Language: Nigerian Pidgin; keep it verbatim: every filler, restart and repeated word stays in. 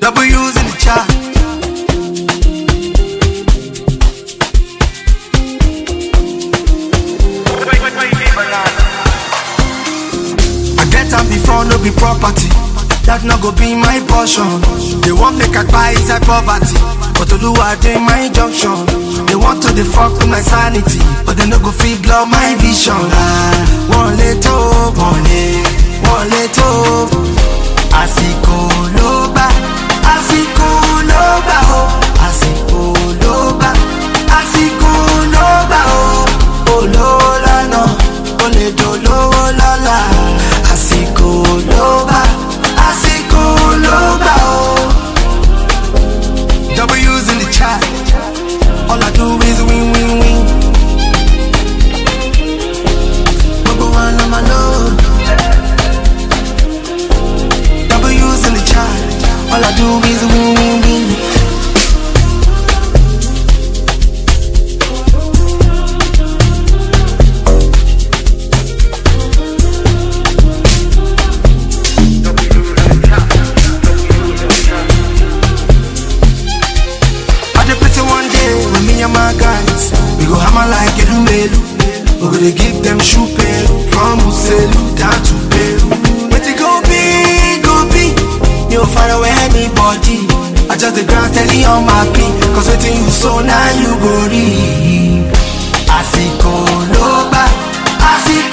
W's in the chat. I get up before no be property. That no go be my portion. They want make I buy inside poverty, but to do I do my junction. They want to fuck with my sanity, but they no go feel blow my vision. Ah, one little, one little, one little. Asiko loba, asiko loba, oh, asiko loba, asiko loba, oh, oh lola no, ole do lola, asiko loba, asiko loba, oh. W's in the chat. All I do is win, win, win. Number one on my load. W's in the chat. All I do is win, win, win. My guys, we go hammer like a lumelu. We gonna give them shoe pelu from Uselu down to Peru. But it go big, go big. You far away anybody. I just the ground telling on my pin. Cause waiting you so now you go read. Asiko loba, asiko